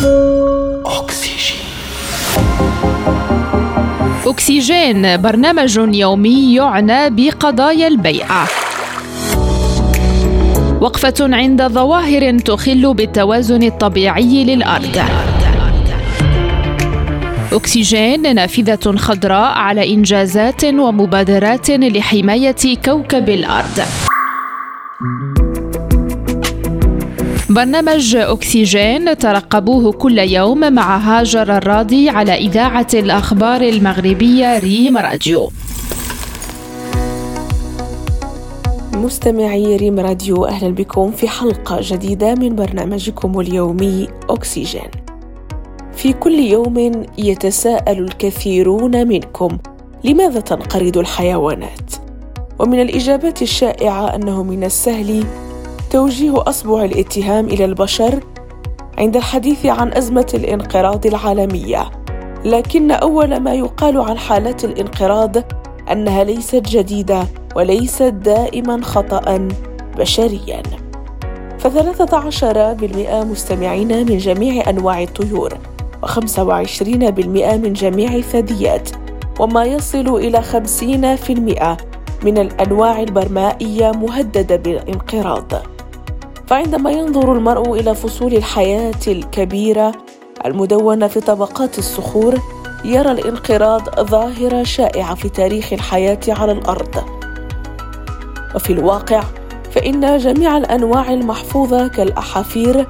أكسجين، برنامج يومي يعنى بقضايا البيئة. وقفة عند ظواهر تخل بالتوازن الطبيعي للأرض. أكسجين، نافذة خضراء على إنجازات ومبادرات لحماية كوكب الأرض. برنامج أكسجين ترقبوه كل يوم مع هاجر الراضي على إذاعة الأخبار المغربية ريم راديو. مستمعي ريم راديو، أهلا بكم في حلقة جديدة من برنامجكم اليومي أكسجين. في كل يوم يتساءل الكثيرون منكم: لماذا تنقرض الحيوانات؟ ومن الإجابات الشائعة أنه من السهل توجيه أصبع الاتهام إلى البشر عند الحديث عن أزمة الانقراض العالمية، لكن أول ما يقال عن حالات الانقراض أنها ليست جديدة وليست دائما خطأ بشريا. ف13% مستمعين من جميع أنواع الطيور، و25% من جميع الثدييات، وما يصل إلى 50% من الأنواع البرمائية مهددة بالانقراض. فعندما ينظر المرء إلى فصول الحياة الكبيرة المدونة في طبقات الصخور، يرى الانقراض ظاهرة شائعة في تاريخ الحياة على الأرض. وفي الواقع فإن جميع الأنواع المحفوظة كالأحافير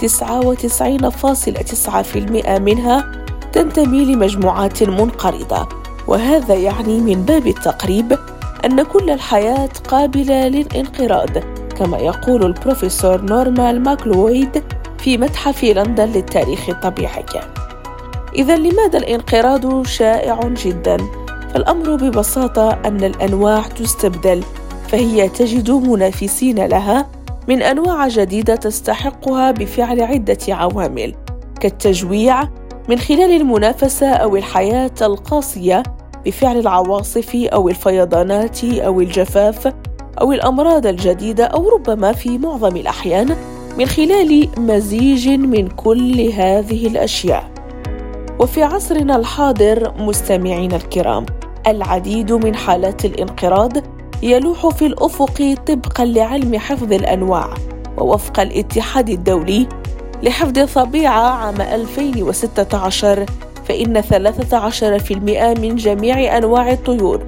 99.9% منها تنتمي لمجموعات منقرضة، وهذا يعني من باب التقريب أن كل الحياة قابلة للانقراض، كما يقول البروفيسور نورمان ماكلويد في متحف لندن للتاريخ الطبيعي. إذا لماذا الانقراض شائع جدا؟ فالأمر ببساطة أن الأنواع تستبدل، فهي تجد منافسين لها من أنواع جديدة تستحقها بفعل عدة عوامل، كالتجويع من خلال المنافسة أو الحياة القاسية بفعل العواصف أو الفيضانات أو الجفاف أو الأمراض الجديدة، أو ربما في معظم الأحيان من خلال مزيج من كل هذه الأشياء. وفي عصرنا الحاضر مستمعين الكرام، العديد من حالات الانقراض يلوح في الأفق طبقاً لعلم حفظ الأنواع، ووفق الاتحاد الدولي لحفظ الطبيعة عام 2016 فإن 13% من جميع أنواع الطيور،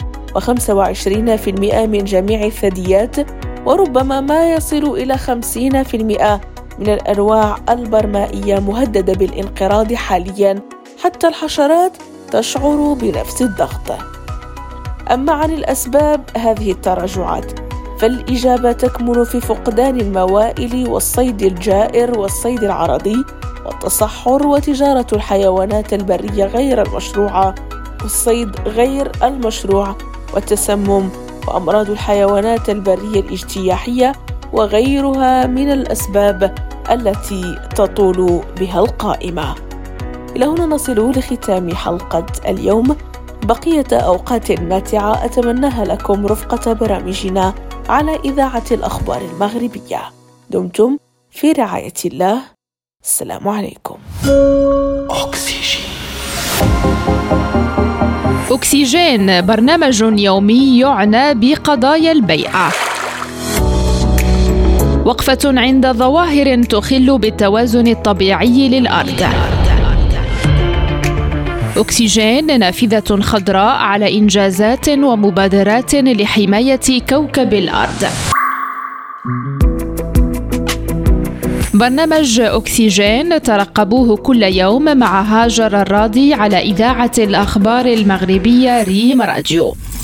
و25% من جميع الثدييات، وربما ما يصل إلى 50% من الأنواع البرمائية مهددة بالانقراض حالياً. حتى الحشرات تشعر بنفس الضغط. أما عن الأسباب هذه التراجعات، فالإجابة تكمن في فقدان الموائل والصيد الجائر والصيد العرضي والتصحر وتجارة الحيوانات البرية غير المشروعة والصيد غير المشروع والتسمم وأمراض الحيوانات البرية الاجتياحية وغيرها من الأسباب التي تطول بها القائمة. إلى هنا نصل لختام حلقة اليوم. بقية أوقات ماتعة أتمناها لكم رفقة برامجنا على إذاعة الأخبار المغربية. دمتم في رعاية الله. السلام عليكم. أكسجين، برنامج يومي يعنى بقضايا البيئة. وقفة عند ظواهر تخل بالتوازن الطبيعي للأرض. أكسجين، نافذة خضراء على إنجازات ومبادرات لحماية كوكب الأرض. برنامج أكسجين ترقبوه كل يوم مع هاجر الراضي على إذاعة الأخبار المغربية ريم راديو.